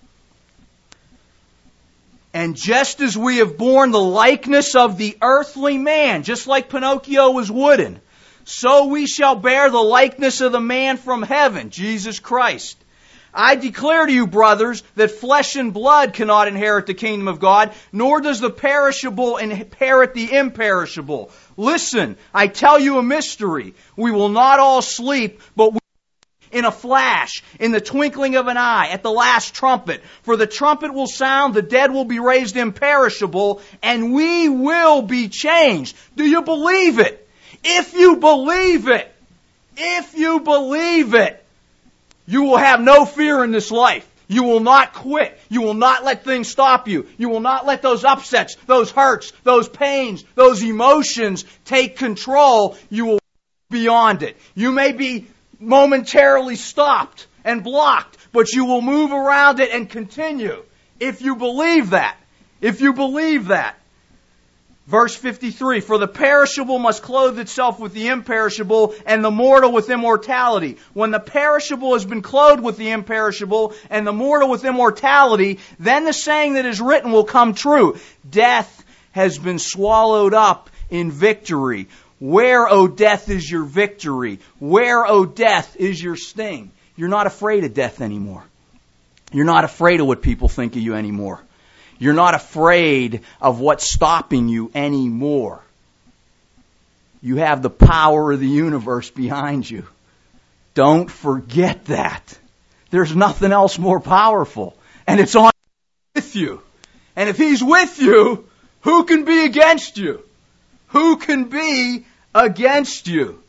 And just as we have borne the likeness of the earthly man, just like Pinocchio was wooden, so we shall bear the likeness of the man from heaven, Jesus Christ. I declare to you, brothers, that flesh and blood cannot inherit the kingdom of God, nor does the perishable inherit the imperishable. Listen, I tell you a mystery. We will not all sleep, but we in a flash, in the twinkling of an eye, at the last trumpet. For the trumpet will sound, the dead will be raised imperishable, and we will be changed. Do you believe it? If you believe it, if you believe it, you will have no fear in this life. You will not quit. You will not let things stop you. You will not let those upsets, those hurts, those pains, those emotions take control. You will be beyond it. You may be momentarily stopped and blocked, but you will move around it and continue. If you believe that. If you believe that. Verse fifty-three, for the perishable must clothe itself with the imperishable, and the mortal with immortality. When the perishable has been clothed with the imperishable, and the mortal with immortality, then the saying that is written will come true. Death has been swallowed up in victory. Where, O death, is your victory? Where, O death, is your sting? You're not afraid of death anymore. You're not afraid of what people think of you anymore. You're not afraid of what's stopping you anymore. You have the power of the universe behind you. Don't forget that. There's nothing else more powerful. And it's on with you. And if He's with you, who can be against you? Who can be against you?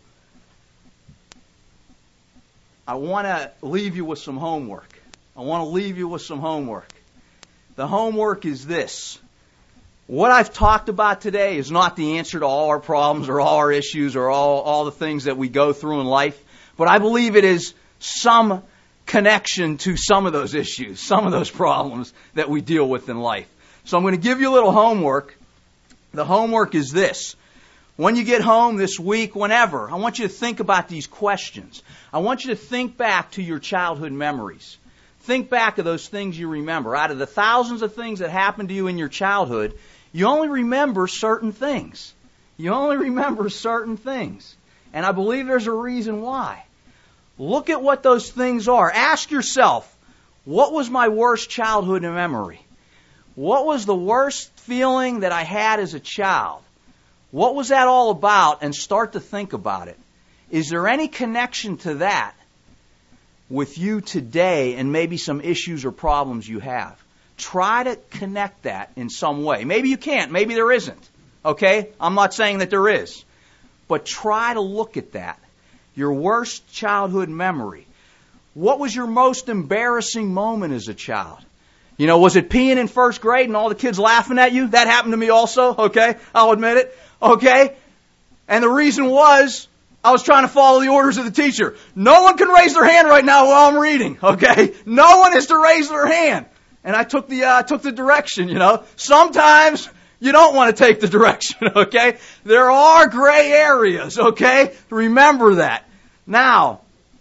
I want to leave you with some homework. I want to leave you with some homework. The homework is this. What I've talked about today is not the answer to all our problems or all our issues or all, all the things that we go through in life, but I believe it is some connection to some of those issues, some of those problems that we deal with in life. So I'm going to give you a little homework. The homework is this. When you get home this week, whenever, I want you to think about these questions. I want you to think back to your childhood memories. Think back of those things you remember. Out of the thousands of things that happened to you in your childhood, you only remember certain things. You only remember certain things. And I believe there's a reason why. Look at what those things are. Ask yourself, what was my worst childhood memory? What was the worst feeling that I had as a child? What was that all about? And start to think about it. Is there any connection to that with you today and maybe some issues or problems you have? Try to connect that in some way. Maybe you can't. Maybe there isn't. Okay? I'm not saying that there is. But try to look at that. Your worst childhood memory. What was your most embarrassing moment as a child? You know, was it peeing in first grade and all the kids laughing at you? That happened to me also, okay? I'll admit it. Okay? And the reason was, I was trying to follow the orders of the teacher. No one can raise their hand right now while I'm reading, okay? No one is to raise their hand. And I took the, uh, took the direction, you know. Sometimes you don't want to take the direction, okay? There are gray areas, okay? Remember that. Now,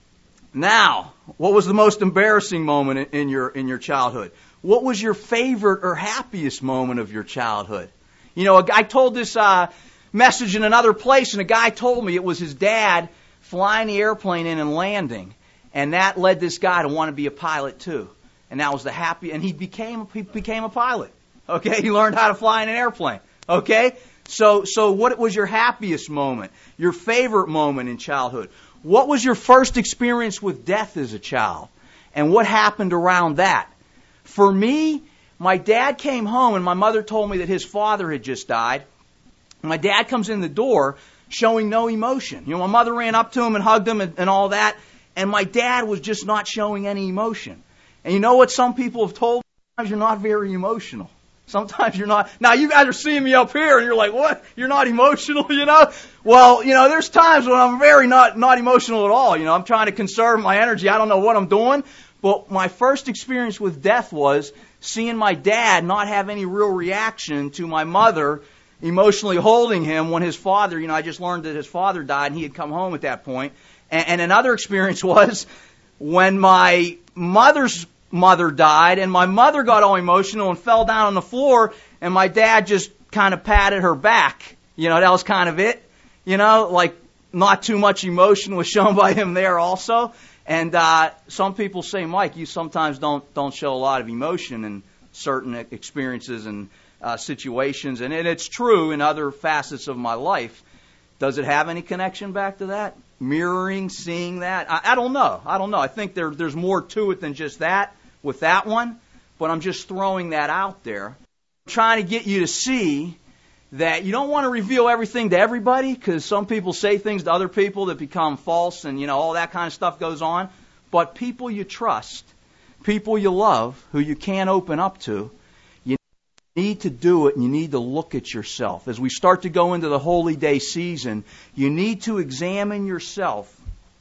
Now, what was the most embarrassing moment in your in your childhood? What was your favorite or happiest moment of your childhood? You know, I told this uh, message in another place, and a guy told me it was his dad flying the airplane in and landing, and that led this guy to want to be a pilot too. And that was the happy, and he became he became a pilot. Okay, he learned how to fly in an airplane. Okay, so so what was your happiest moment? Your favorite moment in childhood? What was your first experience with death as a child? And what happened around that? For me, my dad came home and my mother told me that his father had just died. My dad comes in the door showing no emotion. You know, my mother ran up to him and hugged him and, and all that. And my dad was just not showing any emotion. And you know what some people have told me? Sometimes you're not very emotional. Sometimes you're not. Now, you guys are seeing me up here and you're like, what? You're not emotional, you know? Well, you know, there's times when I'm very not, not emotional at all. You know, I'm trying to conserve my energy. I don't know what I'm doing. But my first experience with death was seeing my dad not have any real reaction to my mother emotionally holding him when his father, you know, I just learned that his father died and he had come home at that point. And, and another experience was when my mother's mother died and my mother got all emotional and fell down on the floor and my dad just kind of patted her back. You know, that was kind of it. You know, like not too much emotion was shown by him there also. And uh, some people say, Mike, you sometimes don't don't show a lot of emotion in certain experiences and uh, situations. And it's true in other facets of my life. Does it have any connection back to that? Mirroring, seeing that? I, I don't know. I don't know. I think there there's more to it than just that with that one. But I'm just throwing that out there. I'm trying to get you to see that you don't want to reveal everything to everybody because some people say things to other people that become false and, you know, all that kind of stuff goes on. But people you trust, people you love, who you can't open up to, you need to do it and you need to look at yourself. As we start to go into the Holy Day season, you need to examine yourself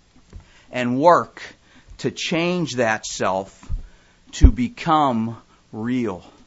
and work to change that self to become real.